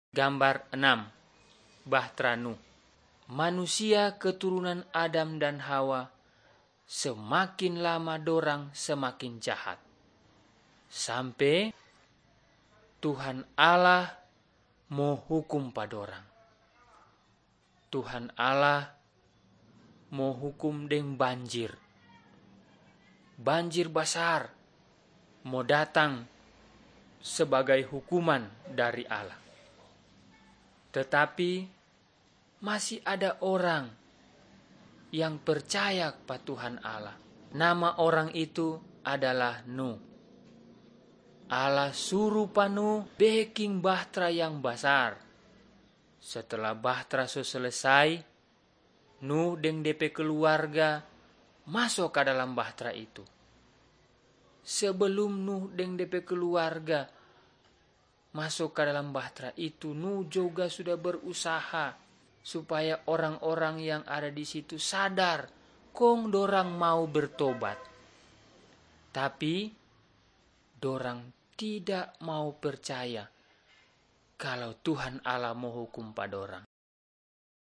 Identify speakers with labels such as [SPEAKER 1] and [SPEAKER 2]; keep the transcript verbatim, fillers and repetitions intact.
[SPEAKER 1] Gambar enam. Bahtera Nuh. Manusia keturunan Adam dan Hawa, semakin lama dorang semakin jahat. Sampai Tuhan Allah mau hukum padorang. Tuhan Allah mau hukum deng banjir. Banjir besar mau datang sebagai hukuman dari Allah. Tetapi masih ada orang yang percaya kepada Tuhan Allah. Nama orang itu adalah Nuh. Allah suruh pa Nuh bikin bahtera yang besar. Setelah bahtera selesai, Nuh dan D P keluarga masuk ke dalam bahtera itu. Sebelum Nuh dan D P keluarga masuk ke dalam bahtera itu, Nuh juga sudah berusaha supaya orang-orang yang ada di situ sadar kong dorang mau bertobat. Tapi dorang tidak mau percaya kalau Tuhan Allah mau hukum pada orang.